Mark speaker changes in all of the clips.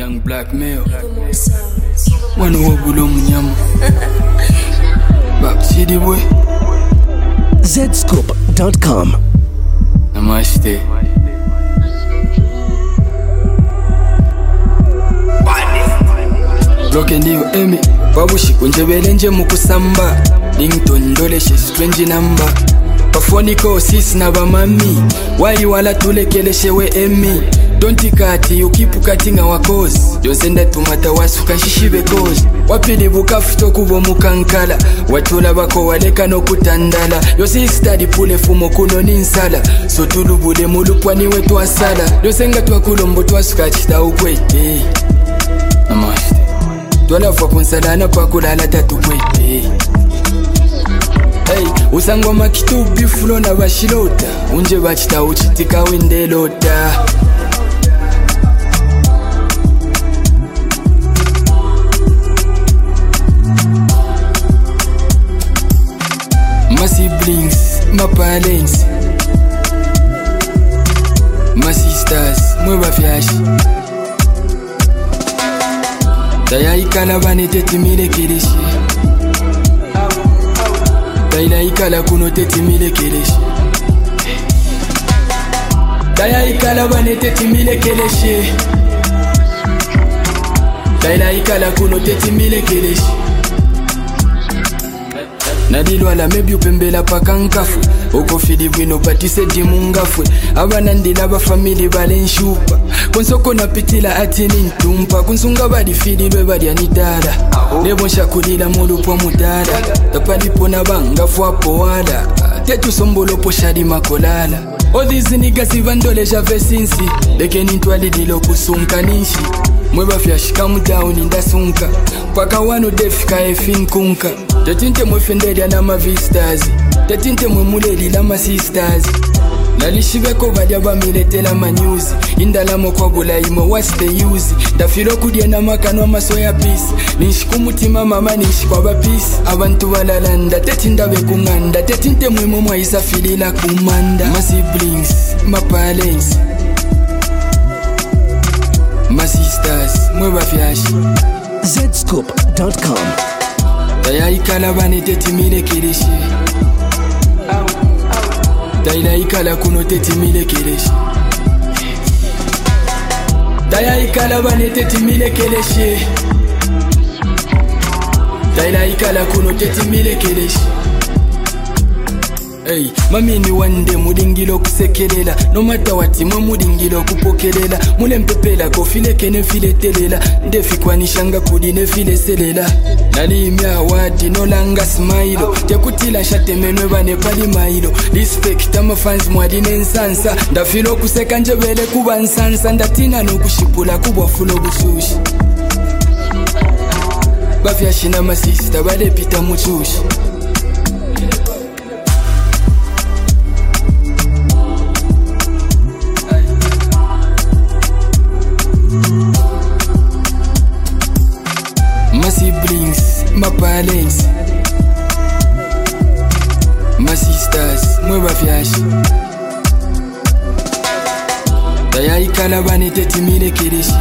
Speaker 1: Young black male. One wobble munyama. Back city boy.
Speaker 2: Zscoop.com.
Speaker 1: Namaste. Loke ndiyo emi babushi kunjebele nje mukusamba Lingtondoleshe strange number Pafoniko sis na bamami Wali wala tulekeleshewe emi Don't kati you keep cutting our cause Josenda tumata wasuka shishibe cause Wapili bukafuto kubo mukankala Watula bako waleka no kutandala Yosi study pule fumo kuno ninsala So tulubule mulupwa niwe tuasala Yosenga tuakulombo tuasuka chita ukwete Namaste Twala fwa kunsalana pa kulala tatu kwete Hey, usangwa makitu bifulo na bashilota Unje bachita uchitika wende lota My siblings, my parents My sisters, mwe bafyashi Daya ikala bane teti mile keleshi Daya ikala kuno teti mile keleshi Daya ikala bane teti mile keleshi Daya ikala kuno teti mile keleshi Nadilwala mebi upembela pakankafu Oko fili wino batise di mungafwe Abana ndila ba famili bale nshupa Konsoko na pitila atini ntumpa Kunsunga badi fili lwe badi anidara Nebo shakulila mulu po mudara Tapalipo na bangafu hapo wala Tetu sombolo po shadi makolala All these niggas ivandole jave sinsi Leke nintwali dilo kusunka ninshi Mweba fyashika mutauni ndasunka Paka wano defika efin kunka Tatinte mwefendelia na ma vistas Tatinte mwe muleli la ma sisters Nalishibeko badia bamiletela ma news Indala mokwa gula imo what's the use Dafilo kudye na makano maso ya peace Nishikumutima mama nishikwa ba peace Abantu walalanda tetinda bekunganda Tetinte mwe mwa isafilila kumanda My siblings, my parents My sisters, mwe bafyashi
Speaker 2: Zscoop.com.
Speaker 1: Daya ikala bane teti mile keleshi Daya ikala kuno teti mile keleshi Daya ikala bane teti mile keleshi Daya ikala kuno teti mile keleshi Hey, mamini wande mudingilo kusekelela No matter what mwe mudingilo kupokelela Mule mpepela kofile kene file telela Ndefi kwa nishanga kudi nefile selela Nalimia wadi no langa smilo Tekutila shatemenwe bane pali mailo Respect ama fans mwadi nensansa Ndafilo kuseka njebele kuba nsansa Ndatina no kushipula kubwa fulo busushi Bafyashi na masista bale pita muchushi My siblings, my parents My sisters, mwe bafyashi Daya ikala bane teti mile keleshi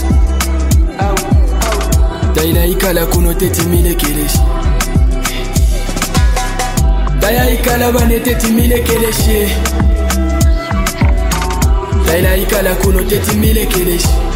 Speaker 1: Daya ikala kuno teti mile keleshi Daya ikala bane teti mile keleshi Daya ikala kuno teti mile keleshi